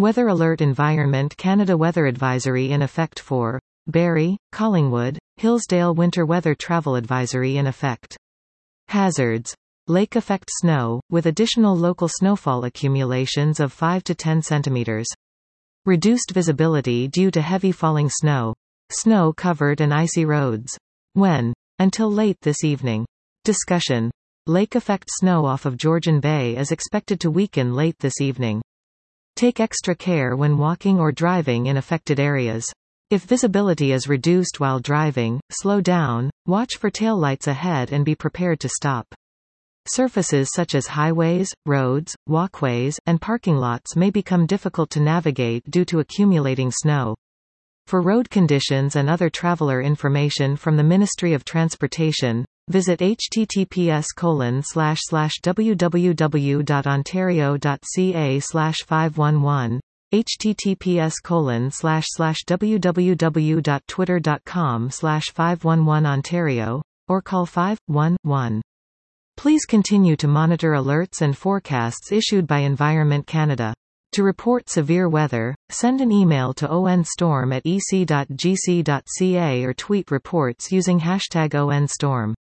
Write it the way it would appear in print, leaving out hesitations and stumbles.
Weather Alert Environment Canada Weather Advisory in effect for Barrie, Collingwood, Hillsdale Winter Weather Travel Advisory in effect. Hazards. Lake effect snow, with additional local snowfall accumulations of 5 to 10 centimeters. Reduced visibility due to heavy falling snow. Snow-covered and icy roads. When? Until late this evening. Discussion. Lake effect snow off of Georgian Bay is expected to weaken late this evening. Take extra care when walking or driving in affected areas. If visibility is reduced while driving, slow down, watch for taillights ahead and be prepared to stop. Surfaces such as highways, roads, walkways, and parking lots may become difficult to navigate due to accumulating snow. For road conditions and other traveler information from the Ministry of Transportation, visit https://www.ontario.ca/511, https://www.twitter.com/511ontario, or call 511. Please continue to monitor alerts and forecasts issued by Environment Canada. To report severe weather, send an email to onstorm@ec.gc.ca or tweet reports using #ONStorm.